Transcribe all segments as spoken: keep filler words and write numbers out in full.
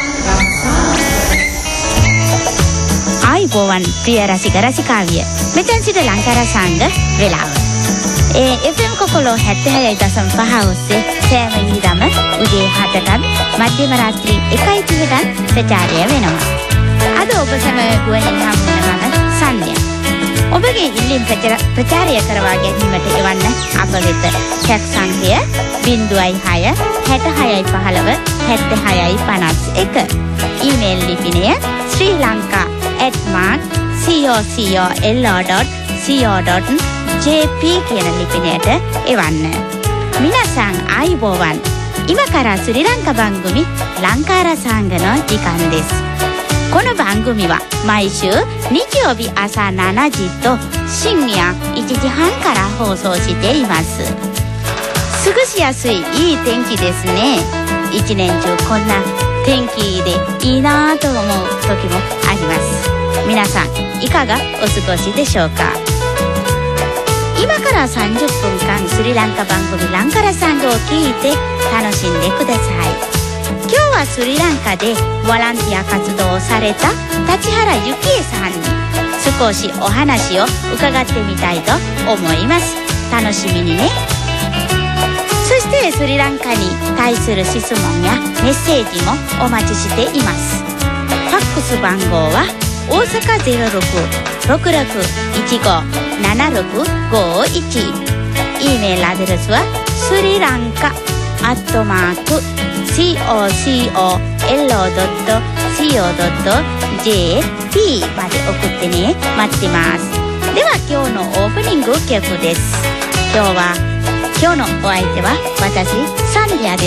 ආයිබෝවන් ප්‍රිය රසික රසිකාවිය. මෙතෙන් සිට ලංකා රසාංග වෙලාව. ඒ එෆ් එම් කොකොලෝ හැත්තෑ දශම පහ ඔස්සේ සෑම විදම උදේ හතටත් මධ්‍යම රාත්‍රී එකයි තිහටත් ප්‍රචාරය වෙනවා. අද ඔබ සැම ගුවනින් හමු වෙන මම සන්ධ්‍යා. ඔබගේ ඉල්ලීම් ප්‍රචාරය කරවා ගැනීමට එවන්න අප වෙත ටැක්ස් සංඛ්‍ය ශූන්‍ය හය හැට හයයි පහළව හැත්තෑ හයයි පනස් එක. ඊමේල් ලිපිනය Sri Lanka at mark kokolo dot co dot J P කියන ලිපිනයට එවන්න. මිනාසං ආයිබෝවන්. ඉමකරා ශ්‍රී ලංකා බංගුමි ලංකා රසාංගන ටිකන් දෙස්. この番組は毎週日曜日朝しちじと深夜いちじはんから放送しています。過ごしやすいいい天気ですね。一年中こんな天気でいいなと思う時もあります。皆さんいかがお過ごしでしょうか。今からさんじゅっぷんかんスリランカ番組ランカラサングを聞いて楽しんでください。今日はスリランカでボランティア活動をされた立原幸恵さんに少しお話を伺ってみたいと思います。楽しみにね。そしてスリランカに対する質問やメッセージもお待ちしています。ファックス番号は大阪 ゼロろく ろくろく いちご ななろく ごいち。 E メールアドレスはスリランカアットマーク ココロ ドットコー ドット ジェーピー まで送ってね。待ってます。では今日のオープニング曲です。今日は今日のお相手は私サンディアです。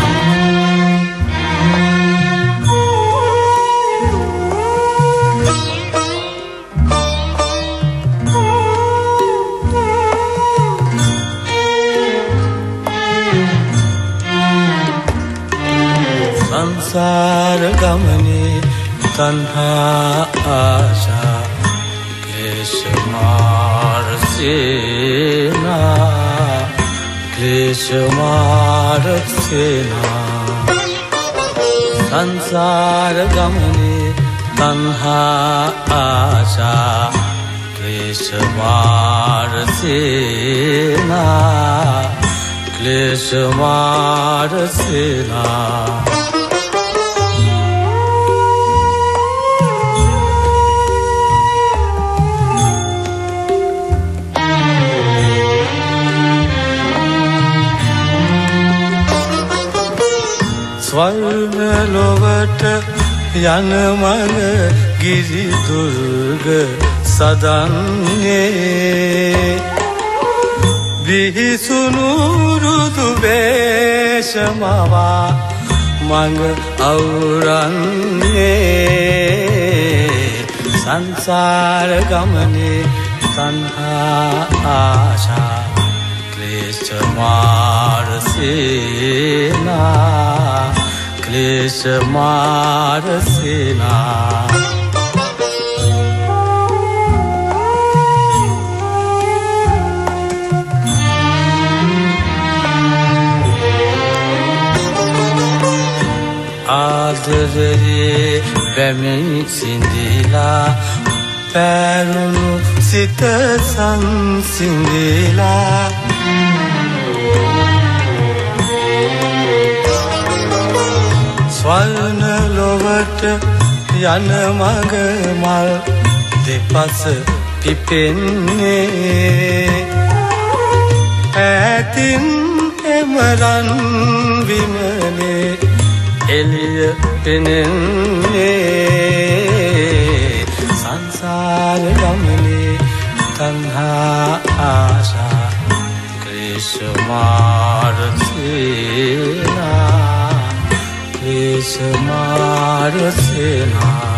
संसार गमने तन्हा आशा क्लेश मार सेना क्लेश मार सेना संसार गमने तन्हा आशा क्लेश मार सेना क्लेश मार सेना स्वर्ण लोवट යන මන ගිරි දුර්ග සදන්නේ විහිසුණු රුදු වේශමවා මඟ අවුරන්නේ සංසාර ගමනේ තණ්හා ආශා ක්ලේශ මාර සේනා क्लेश मार सेना ආදරේ වැමින් සිඳිලා පැරුණු සිත සංසිඳිලා ස්වර්ණ ලොවට යන මග මල් දෙපස පිපෙන්නේ ඈතින් එමරන් විමනේ එළිය පෙනෙන්නේ සංසාර ගමනේ තණ්හා ආශා ක්ලේශ මාර සේනා क्लेश मार सेना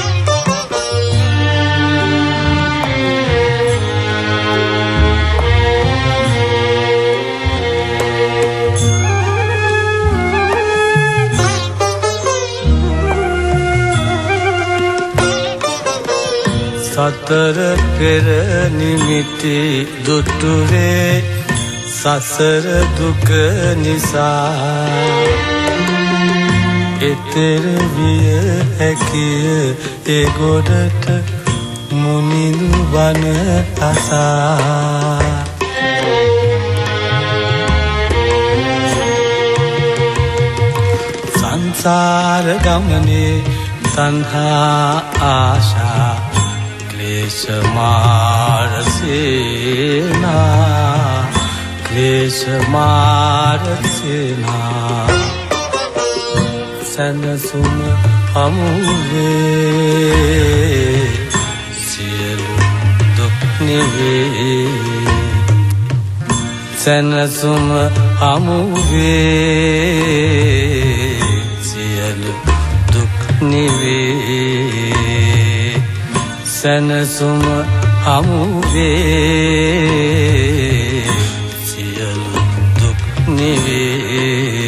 සතර පෙර නිමිති දුටුවේ සසර දුක නිසා එතෙර විය හැකිය ඒ ගොඩට මුනිදු බන අසා සංසාර ගමනේ තණ්හා ආශා ක්ලේශ මාර සේනා ක්ලේශ මාර සේනා සනසුම හමුවේ සියලු දුක් නිවේ සනසුම හමුවේ සියලු දුක් නිවේ සනසුම හමුවේ සියලු දුක් නිවේ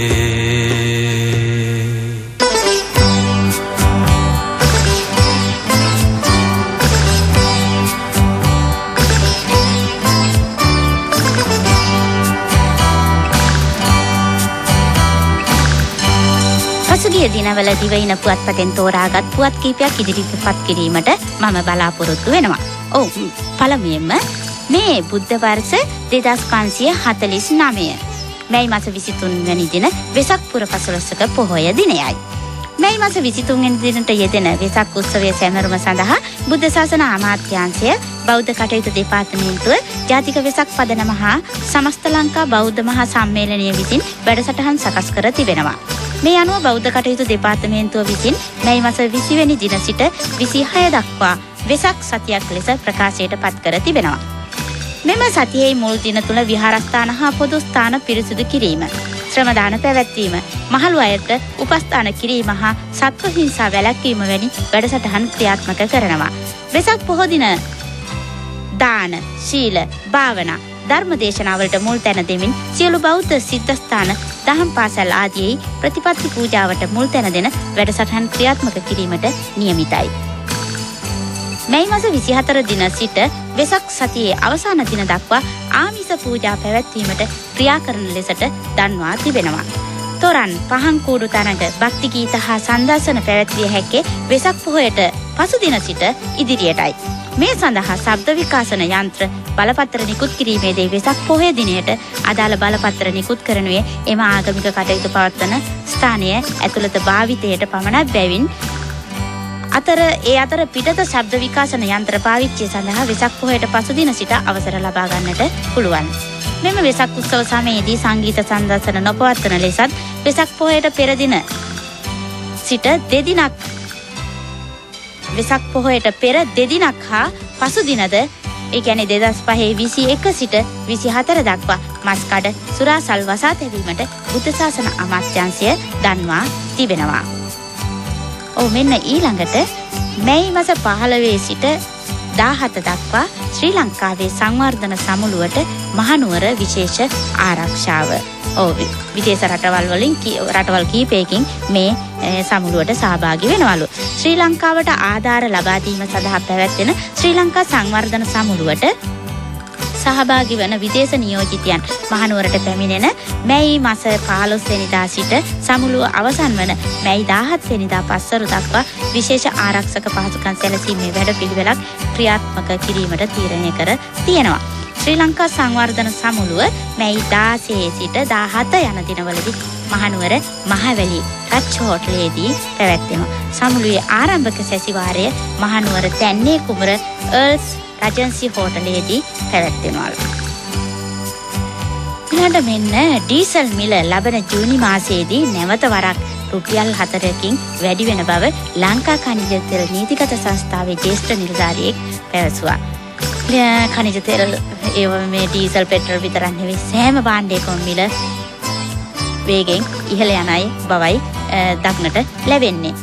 පසුගිය දිනවල දිවයින පුවත්පතෙන් තෝරාගත් පුවත් කීපයක් ඉදිරිපත් කිරීමට මම බලාපොරොත්තු වෙනවා. ඔව් පළමුවෙන්ම මේ බුද්ධ වර්ෂ දෙදාස් පන්සිය හතළිස් නවය මැයි මාස විසිතුන් වැනි දින වෙසක් පුර පසළොස්වක පොහොය දිනයයි. මැයි මාස විසිතුන් වැනි දිනට යෙදෙන වෙසක් උත්සවයේ සැමරුම සඳහා බුද්ධ ශාසන අමාත්‍යාංශය බෞද්ධ කටයුතු දෙපාර්තමේන්තුව ජාතික වෙසක් පදනම හා සමස්ත ලංකා බෞද්ධ මහා සම්මේලනය විසින් වැඩසටහන් සකස් කර තිබෙනවා. මේ අනුව බෞද්ධ කටයුතු දෙපාර්තමේන්තුව විසින් මැයි මාස විසි වෙනි දින සිට විසිහය දක්වා වෙසක් සතියක් ලෙස ප්‍රකාශයට පත් කර තිබෙනවා. මෙම සතියේ මුල් දින තුල විහාරස්ථාන හා පොදු ස්ථාන පිරිසිදු කිරීම, ශ්‍රම දාන පැවැත්වීම, මහලු අයට උපස්ථාන කිරීම හා සත්ව හිංසා වැළැක්වීම වැනි වැඩසටහන් ක්‍රියාත්මක කරනවා. වෙසක් පොහෝ දින දාන, ශීල, භාවනා, ධර්ම දේශනාවලට මුල් තැන දෙමින් සියලු බෞද්ධ සිද්ධාස්ථාන, දහම් පාසල් ආදී ප්‍රතිපත්ති පූජාවට මුල් තැන දෙන වැඩසටහන් ක්‍රියාත්මක කිරීමට නියමිතයි. මැයි මාස විසිහතර දින සිට වෙසක් සතියේ අවසාන දින දක්වා ආමිස පූජා පැවැත්වීමට ක්‍රියා කරන ලෙසට දන්වා තිබෙනවා. තොරන්, පහන් කූඩු තරඟ, භක්ති ගීත හා සංදර්ශන පැවැත්විය හැක්කේ වෙසක් පොහොයට පසු දින සිට ඉදිරියටයි. මේ සඳහා ශබ්ද විකාශන යන්ත්‍ර බලපත්‍ර නිකුත් කිරීමේදී වෙසක් පොහොය දිනයට අදාළ බලපත්‍ර නිකුත් කරනුයේ එම ආගමික කටයුතු පවත්වන ස්ථානයේ ඇතුළත භාවිතයට පමණක් බැවින් අතර ඒ අතර පිටත ශබ්ද විකාශන යන්ත්‍ර පාවිච්චිය සඳහා වෙසක් පොහොයට පසු දින සිට අවසර ලබා ගන්නට පුළුවන්. මෙම වෙසක් උත්සව සමයේදී සංගීත සංදර්ශන නොපවත්වන ලෙසත් වෙසක් පොහොයට පෙර දින සිට දෙදිනක් වෙසක් පොහොයට පෙර දෙදිනක් හා පසු දිනද ඒ කියන්නේ දෙදහස් පහේ විසි එක සිට විසිහතර දක්වා මස් කඩ සුරාසල් වසා තැබීමට බුද්ධ ශාසන අමාත්‍යාංශය දන්වා තිබෙනවා. ඔව් මෙන්න ඊළඟට මැයි මාස පහළොව සිට දාහත දක්වා ශ්‍රී ලංකාවේ සංවර්ධන සමුළුවට මහනුවර විශේෂ ආරක්ෂාව. ඔව් විදේශ රටවල් වලින් රටවල් කීපයකින් මේ සමුළුවට සහභාගී වෙනවලු. ශ්‍රී ලංකාවට ආධාර ලබා දීම සඳහා පැවැත්වෙන ශ්‍රී ලංකා සංවර්ධන සමුළුවට සහභාගී වන විදේශ නියෝජිතයන් මහනුවරට පැමිණෙන මැයි මාස පහළොස් වෙනිදා සිට සමුළුව අවසන් වන මැයි දාහත් වෙනිදා පස්වරු දක්වා විශේෂ ආරක්ෂක පහසුකම් සැලසීමේ වැඩපිළිවෙලක් ක්‍රියාත්මක කිරීමට තීරණය කර තියෙනවා. ශ්‍රී ලංකා සංවර්ධන සමුළුව මැයි දාහේ සිට දාහත යන දිනවලදී මහනුවර මහවැලි රච් හෝටලයේදී පැවැත්වෙනවා. සමුළුවේ ආරම්භක සැසිවාරය මහනුවර තැන්නේ කුමර අර්ල්ස් රජන්සි හෝටලයේදී පැවැත්වෙනවලු. ඊළඟට මෙන්න ඩීසල් මිල ලබන ජූනි මාසයේදී නැවත වරක් රුපියල් හතරකින් වැඩි වෙන බව ලංකා ඛනිජ තෙල් නීතිගත සංස්ථාවේ ජ්‍යෙෂ්ඨ නිලධාරියෙක් පැවසුවා. ඛනිජ තෙල් ඒ මේ ඩීසල් පෙට්‍රල් විතරක් නෙවෙයි සෑම භාණ්ඩයකම මිල වේගෙන් ඉහළ යනයි බවයි දක්නට ලැබෙන්නේ.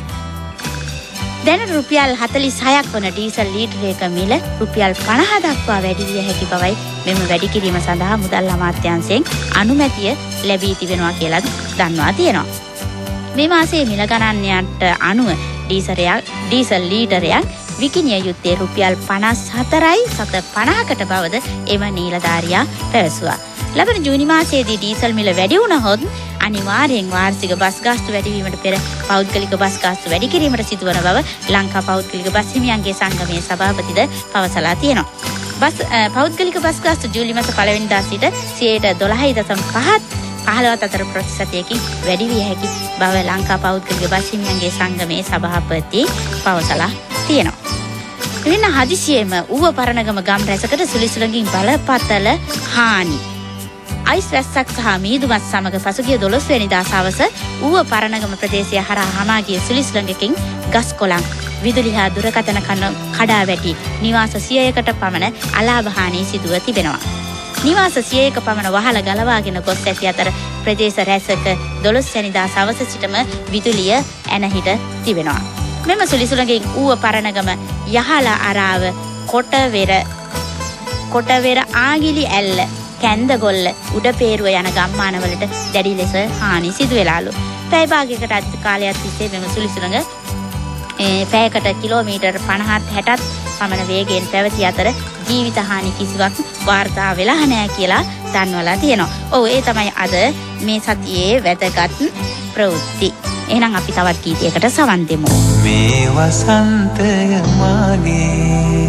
දැන් රුපියල් හතළිස් හයක් වන ඩීසල් ලීටරයක මිල රුපියල් පනහ දක්වා වැඩි විය හැකි බවයි මෙම වැඩි කිරීම සඳහා මුදල් අමාත්‍යාංශයෙන් අනුමැතිය ලැබී තිබෙනවා කියලා දන්වා තියෙනවා. මේ මාසයේ මිල ගණන්යන්ට අනුව ඩීසරයක් ඩීසල් ලීටරයක් විකිණිය යුත්තේ රුපියල් පනස් හතරයි සත පනහකට බවද එම නිලධාරියා පැවසුවා. ලබන ජූනි මාසයේදී ඩීසල් මිල වැඩි වුණහොත් අනිවාර්යෙන් වාර්ෂික බස් ගාස්තු වැඩි වීමට පෙර පෞද්ගලික බස් ගාස්තු වැඩි කිරීමට සිදුවන බව ලංකා පෞද්ගලික බස් හිමියන්ගේ සංගමයේ සභාපතිද පවසලා තියෙනවා. බස් පෞද්ගලික බස් ගාස්තු ජූලි මාස පළවෙනිදා සිට සියයට දොළහයි දශම පහත් පහළොව අතර ප්‍රතිශතයකින් වැඩි විය හැකි බව ලංකා පෞද්ගලික බස් හිමියන්ගේ සංගමයේ සභාපති පවසලා තියෙනවා. වෙන හදිසියෙම ඌව පරණගම ගම් රැසකට සුලිසුලකින් බලපතල හානි. අයිස් රැස්සක් සහ මීදුමත් සමග පසුගිය දොළොස් වෙනිදා සවස ඌව පරණගම ප්‍රදේශය හරහා හමා ගිය සුලිසුලඟකින් ගස් කොළන් විදුලි හා දුරකථන කඩා වැටි නිවාස සියයකට පමණ අලාභ හානි සිදුව තිබෙනවා. නිවාස සියයක පමණ වහල ගලවාගෙන ගොස් ඇති අතර ප්‍රදේශ රැසක දොළොස් වෙනිදා සවස සිටම විදුලිය ඇනහිට තිබෙනවා. මෙම සුලිසුලඟින් ඌව පරණගම යහල අරාව කොටවෙර කොටවෙර ආගිලි ඇල්ල කැන්දගොල්ල උඩපේරුව යන ගම්මානවලට දැඩි ලෙස හානි සිදු වෙලාලු. පැය භාගයකට අධික කාලයක් තිස්සේ මෙම සුලිසුලඟ පැයකට කිලෝමීටර් පනහත් හැටත් පමණ වේගයෙන් පැවති අතර ජීවිත හානි කිසිවක් වාර්තා වෙලා නැහැ කියලා දන්වලා තියෙනවා. ඔව් ඒ තමයි අද මේ සතියේ වැදගත් ප්‍රවෘත්ති. එහෙනම් අපි තවත් ගීතයකට සවන් දෙමු. මේ වසන්තය මාගේ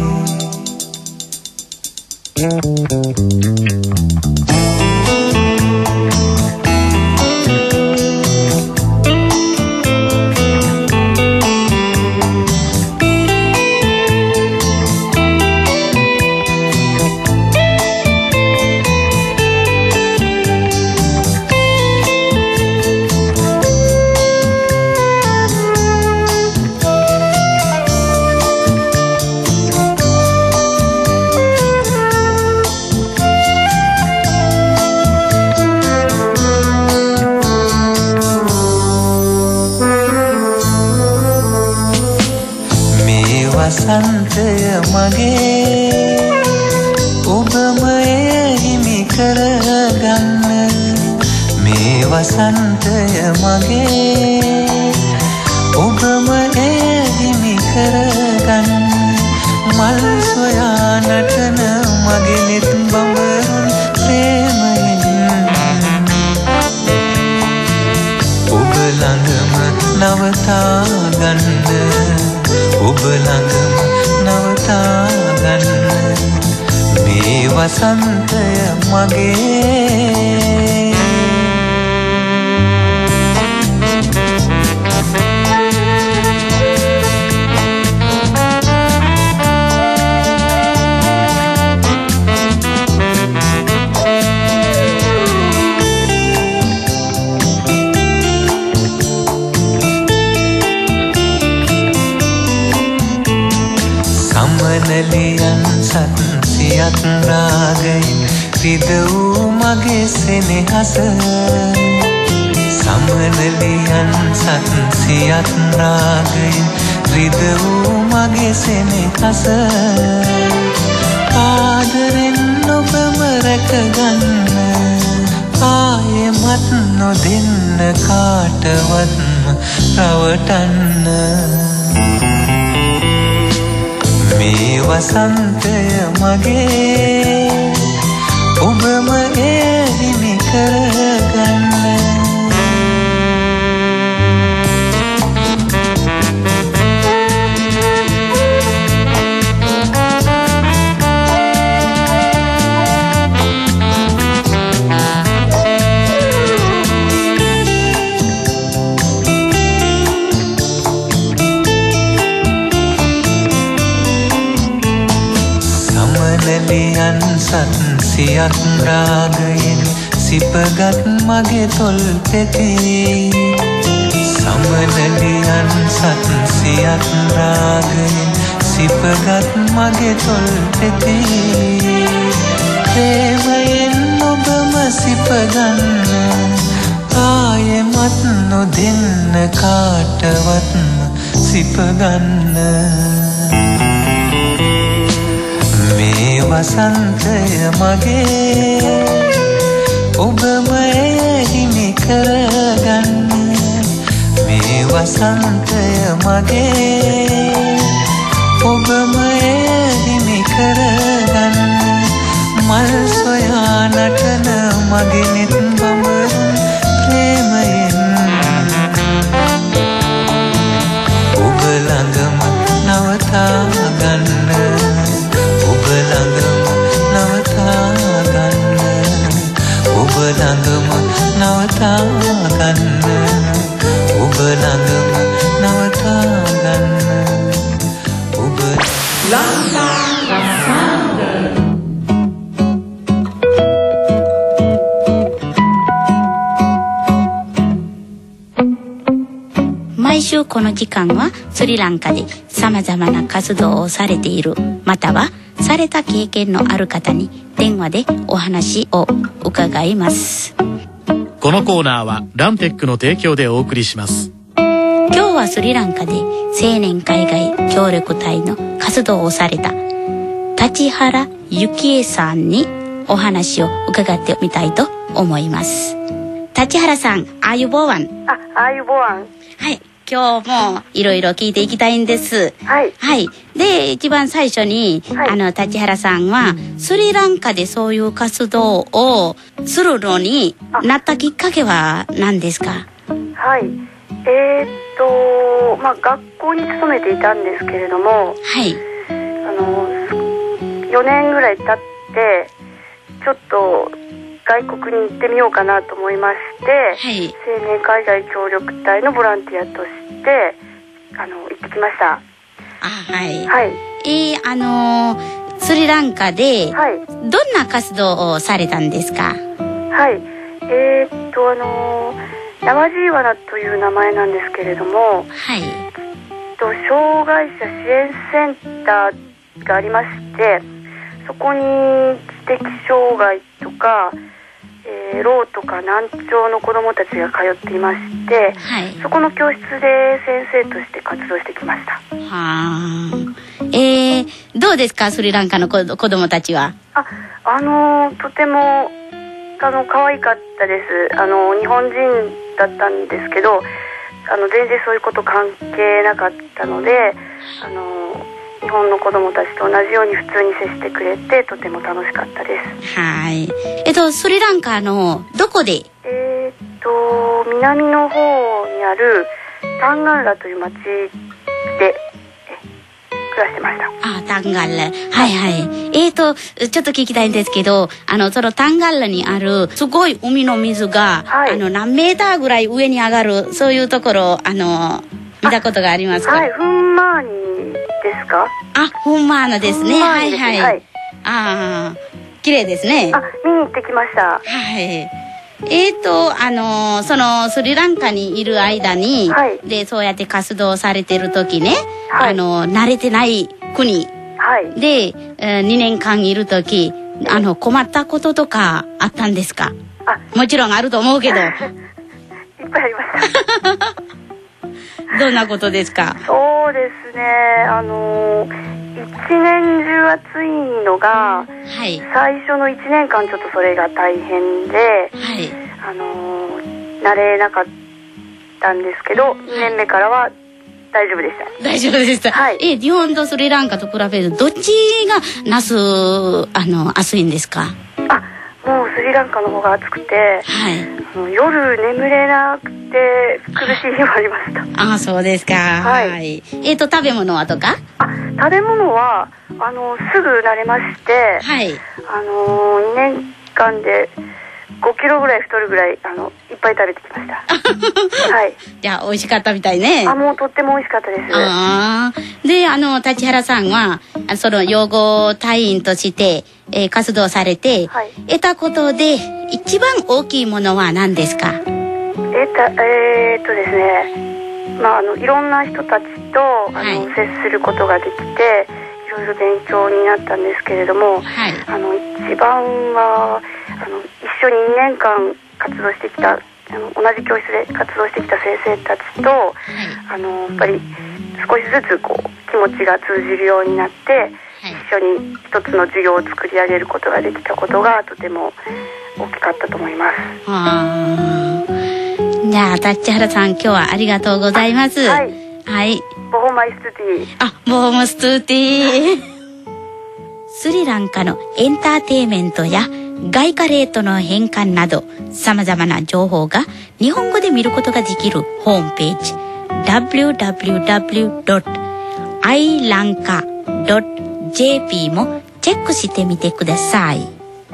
වසන්තය මගේ ඔබම හිමි කරගන්න මේ වසන්තය මගේ ඔබම හිමි කරගන්න මල් සොයා නටන මගේ නෙත් බඹරුන් ප්‍රේමයෙන් ඔබ ළඟම නවතා ගන්න ඔබ ළඟම නවතා ගන්න මේ වසන්තය මගේ සමනලියන් සත් සියත් රාගයෙන් රිද වූ මගේ සෙනෙහස සමනලියන් සත් සියත් රාගයෙන් රිද වූ මගේ සෙනෙහස ආදරෙන් ඔබම රැකගන්න ආයෙමත් නොදෙන්න කාටවත්ම රවටන්න මේ වසන්තය මගේ ඔබම හිමි කරගන්න සමනලියන් සත් සියත් රාගයෙන් සිපගත් මගේ තොල් පෙතේ සමනලියන් සත් සියත් රාගයෙන් සිපගත් මගේ තොල් පෙතේ ප්‍රේමයෙන් ඔබම සිපගන්න ආයෙමත් නොදෙන්න කාටවත්ම සිපගන්න මේ වසන්තය මගේ ඔබම හිමි කරගන්න මේ වසන්තය මගේ ඔබම හිමි කරගන්න මල් සොයා නටන මගේ නෙත් බඹරුන් 週この時間はスリランカでさまざまな活動をされている、またはされた経験のある方に電話でお話を伺います。 このコーナーはランテックの提供でお送りします。 今日はスリランカで青年海外協力隊の活動をされた立原幸恵さんにお話を伺ってみたいと思います。立原さん、アユボワン。 あ、アユボワン。 はい、今日もいろいろ聞いていきたいんです。 はい。 はい。で、一番最初に、はい、あの立原さんはスリランカでそういう活動をするのになったきっかけは何ですか？ はい。えー、っとまあ学校に勤めていたんですけれども、 はい。 あのよねんぐらい経ってちょっと外国に行ってみようかなと思いまして、はい、青年海外協力隊のボランティアとしてあの行ってきました。 あ、はい。 はい。 えー、あのー、スリランカでどんな活動をされたんですか？ はい。えー、っとあのー、ナワジーワナという名前なんですけれども、 はい。 と障害者支援センターがありまして、そこに知的障害とかえー、ろうとか難聴の子どもたちが通っていまして、はい、そこの教室で先生として活動してきました。はあ、えー、どうですかスリランカの子どもたちは？ あ、あのー、とてもあの可愛かったです。あの日本人だったんですけど、あの全然そういうこと関係なかったので、あの日本の子どもたちと同じように普通に接してくれてとても楽しかったです。 はい。えっとスリランカのどこで？ えー、っと南の方にあるタンガンラという町で暮らしてました。 あ、タンガンラ。はいはい。えーとちょっと聞きたいんですけど、あのそのタンガンラにあるすごい海の水が、はい、あの何メーターぐらい上に上がるそういうところあの見たことがありますか？ はい、フンマーニですか？ あ、フンマーナですね。はいはい。 はい、 ああ、綺麗ですね。 あ、見に行ってきました。 はい。えーとあのー、そのスリランカにいる間に、はい、でそうやって活動されてる時ね、はい、あの慣れてない国、はい、で、えー、にねんかんいる時あの困ったこととかあったんですか？あ、もちろんあると思うけどいっぱいありましたどんなことですか？ そうですね、あのー、一年中暑いのが、はい、最初のいちねんかんちょっとそれが大変で、はい、あのー、慣れなかったんですけど、にねんめからは大丈夫でした。 大丈夫でした。はい、え日本とスリランカと比べるとどっちが夏あの暑いんですか？ あ、もうスリランカの方が暑くて、はい、あの夜眠れなくて苦しい日もありました。 あ、そうですか。はい。はい、えっと食べ物はとか？ あ、食べ物はあのすぐ慣れまして、はい、あのにねんかんでごキロぐらい太るぐらいあのいっぱい食べてきました。はい。 じゃあ美味しかったみたいね。 あ、もうとっても美味しかったです。 ああ。で、あの立原さんはその養護隊員として、えー、活動されて、はい、得たことで一番大きいものは何ですか？ 得たえー、っとですね、まああのいろんな人たちとあの、はい、接することができていろいろ勉強になったんですけれども、はい、あの一番はあの一緒ににねんかん活動してきたあの同じ教室で活動してきた先生たちと、はい、あのやっぱり少しずつこう気持ちが通じるようになって、はい、一緒に一つの授業を作り上げることができたことがとても大きかったと思います。 あ、じゃあ立原さん今日はありがとうございます。はい、はい、 ボホマイストゥティ。 あ、ボホマストゥティスリランカのエンターテイメントや外貨レートの変換など様々な情報が日本語で見ることができるホームページ ダブリューダブリューダブリュードットアイランカドットジェーピー もチェックしてみてください。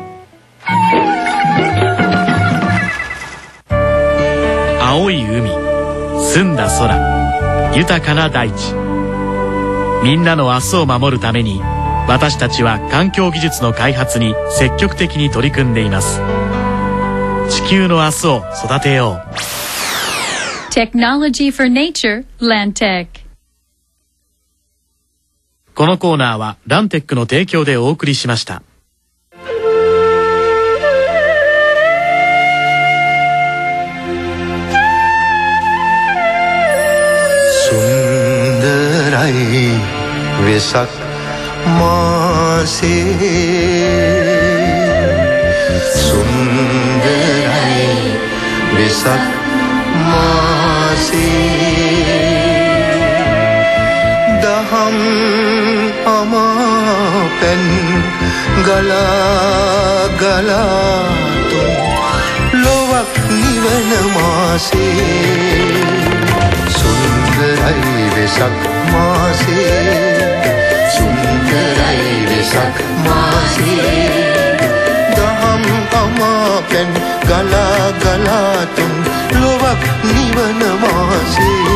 青い海、澄んだ空、豊かな大地、みんなの明日を守るために私たちは環境技術の開発に積極的に取り組んでいます。地球の明日を育てよ Technology for Nature Landtech。 このコーナーはランテックの提供でお送りしました。 සුන්දරයි වෙසක් මාසේ සුන්දරයි වෙසක් මාසේ දහම් අමාපැන් ගලා ගලා තුන් ලොවක් නිවන මාසේ සුන්දරයි වෙසක් මාසේ සුන්දරයි වෙසක් මාසේ දහම් අමාපැන් ගලා ගලා තුන් ලොවක් නිවන මාසේ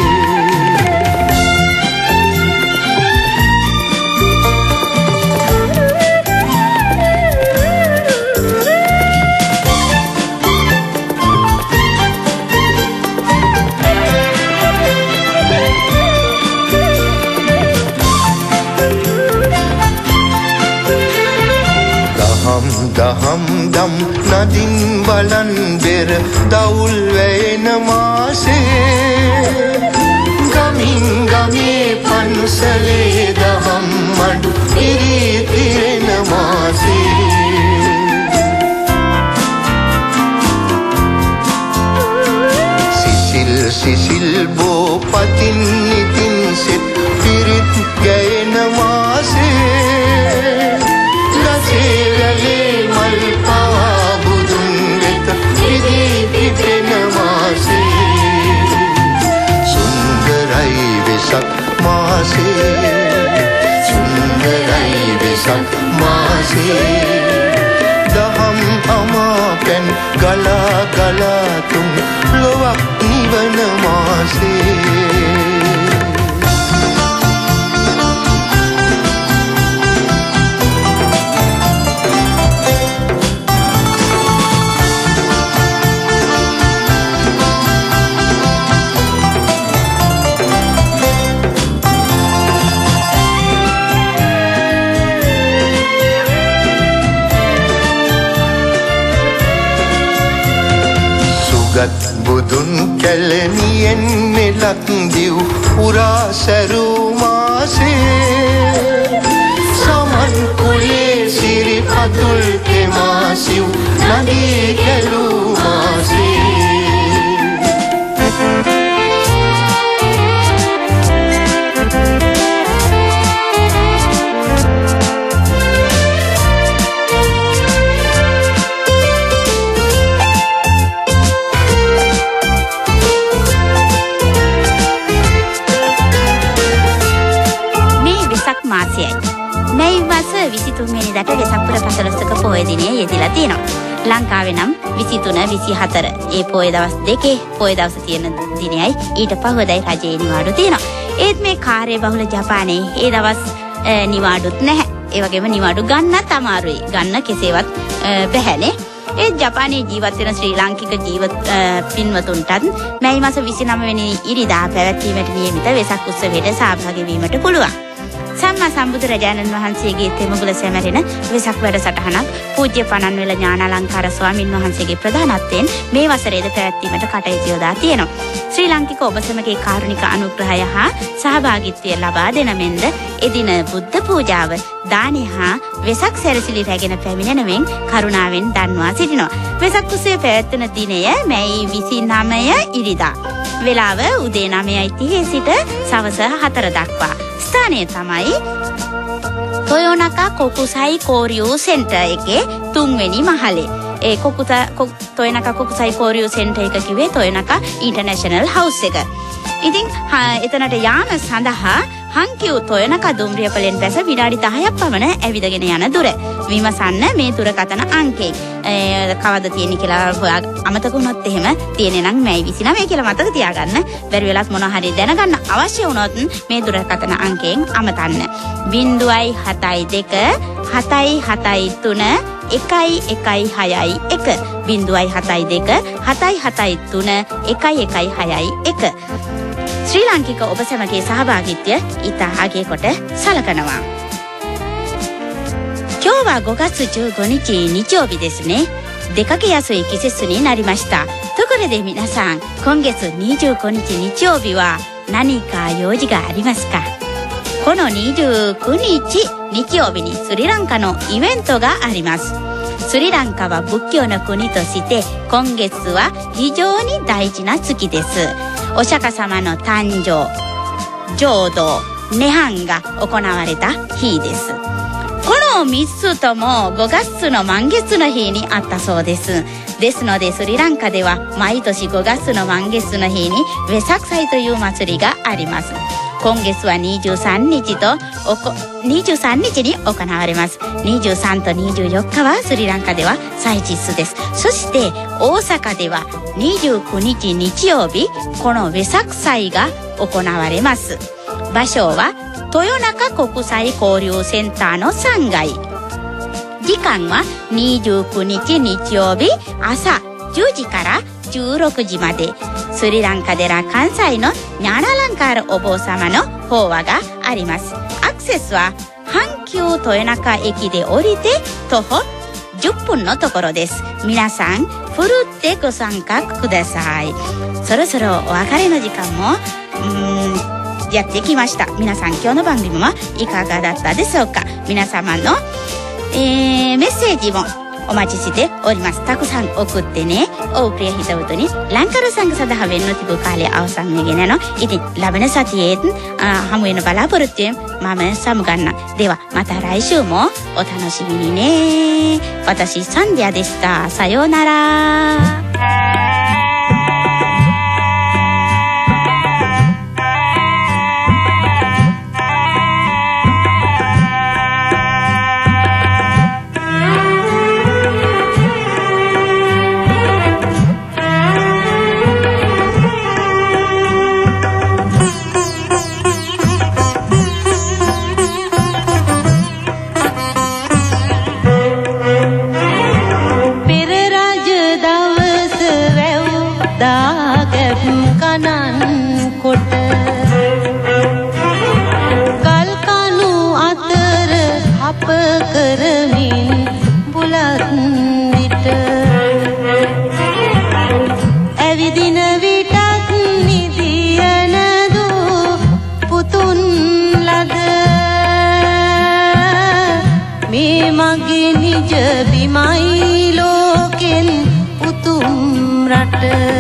දහම් දම් නදින් බලන් බෙර දවුල් වැයෙන මාසේ ගමින් ගමේ පන්සලේ දහම් මඩු ඉරිතිරෙන මාසේ සිසිල් සිසිල් බෝ පතින් නිතින් සෙත් පිරිත් ගැයෙන මාසේ ලසේලේ මල් පවා බුදුන් වෙත විදී පිපෙන මාසේ සුන්දරයි වෙසක් මාසේ සුන්දරයි වෙසක් මාසේ දහම් අමාපැන් ගලා ගලා තුන් ලොවක් නිවන මාසේ ගත් බුදුන් කැලණියෙන් මෙලක් දිව් පුරා සැරූ මාසේ සමන් කුලේ සිරි පතුල් තෙමා සිව් නදී කැලූ මාසේ මේ මාස විසිතුන් වෙනිදාට වෙසක් පුර පසළොස්වක පොහොය දිනය යෙදিলা තියෙනවා. ලංකාවේ නම් විසිතුන විසිහතර ඒ පොහොය දවස් දෙකේ පොහොය දවස් තියෙන දිනයයි ඊට පහුවදයි රජයේ නිවාඩු තියෙනවා. ඒත් මේ කාර්යබහුල ජපානයේ ඒ දවස් නිවාඩුත් නැහැ. ඒ වගේම නිවාඩු ගන්නත් අමාරුයි. ගන්න කෙසේවත් බැහැනේ. ඒ ජපානයේ ජීවත් වෙන ශ්‍රී ලාංකික ජීවත් පින්වතුන්ටත් මේ මාස විසිනම වෙනි ඉරිදා පැවැත්වීමට නියමිත වෙසක් උත්සවයට සහභාගී වීමට පුළුවන්. සම්මා සම්බුදුරජාණන් වහන්සේගේ තෙමගුල සැමරෙන වෙසක් වැඩසටහනක් පූජ්‍ය පනන්විල ඥානාලංකාර ස්වාමින් වහන්සේගේ ප්‍රධානත්වයෙන් මේ වසරේද පැවැත්වීමට කටයුතු යොදා තියෙනවා. ශ්‍රී ලාංකික ඔබ සැමගේ කාරුණික අනුග්‍රහය හා සහභාගීත්වය ලබා දෙන මෙන්ද එදින බුද්ධ පූජාව දානය හා වෙසක් සැරසිලි රැගෙන පැමිණෙනවෙන් කරුණාවෙන් දන්වා සිටිනවා. වෙසක් උත්සවය පැවැත්වෙන දිනය මැයි විසිනමය ඉරිදා. වෙලාව උදේ නවයයි තිහේ සිට සවස හතර දක්වා. ස්ථානය තමයි තොයෝනකා කොකුසයි කෝරියෝ සෙන්ටර් එකේ තුන්වෙනි මහලේ. ඒ කොකුතා තොයෝනකා කොකුසයි කෝරියෝ සෙන්ටර් එක කිව්වේ තොයෝනකා ඉන්ටර්නැෂනල් හවුස් එක. ඉතින් එතනට යාම සඳහා හංකියු තොයෝනකා දුම්රියපලෙන් බැස විනාඩි දහයක් පමණ ඇවිදගෙන යන දුර. විමසන්න මේ දුරකථන අංකේ. කවද තියෙන්නේ කියලා හොයා අමතක වුණොත් එහෙම තියෙන්නේ නම් මැයි විසිනමය කියලා මතක තියාගන්න. බැරි වෙලත් මොනවා හරි දැනගන්න අවශ්‍ය වුණොත් මේ දුරකථන අංකයෙන් අමතන්න. ज़ीरो सात दो हतई हतई तुन එකයි එකයි හයයි එක බිංදුවයි හතයි දෙක හතයි හතයි තුන එකයි එකයි හයයි එක. ශ්‍රී ලාංකික ඔබ සැමගේ සහභාගීත්වය ඉතා අගය කොට සලකනවා. 今日はごがつじゅうごにち日曜日ですね。出かけやすい季節になりました。ところで皆さん、今月にじゅうごにち日曜日は何か用事がありますか？このにじゅうくにち日曜日にスリランカのイベントがあります。スリランカは仏教の国として今月は非常に大事な月です。お釈迦様の誕生、浄土、涅槃が行われた日です。このみっつともごがつの満月の日にあったそうです。ですのでスリランカでは毎年ごがつの満月の日にウェサク祭という祭りがあります。今月はにじゅうさんにちとおこにじゅうさんにちに行われます。にじゅうさんとにじゅうよっかはスリランカでは祭日です。そして大阪ではにじゅうくにち日曜日、このウェサク祭が行われます。場所は豊中国際交流センターのさんがい。時間はにじゅうくにち日曜日朝じゅうじからじゅうろくじまで。スリランカでは関西のニャラランカールお坊様の法話があります。アクセスは阪急豊中駅で降りて徒歩じゅっぷんのところです。皆さんふるってご参加ください。そろそろお別れの時間もうーんやってきました。皆さん今日の番組はいかがだったでしょうか。皆様の、えー、メッセージもお待ちしております。たくさん送ってね。おプリアヒタウトにランカルさんがさだはべんのティブカーレアオさんめげなのイティラベネサティエーンハムエのバラブルティンマメンサムガンナ。ではまた来週もお楽しみにね。私サンディアでした。さようなら。 මගේ නිජ බිමයි ලෝකෙන් උතුම් රට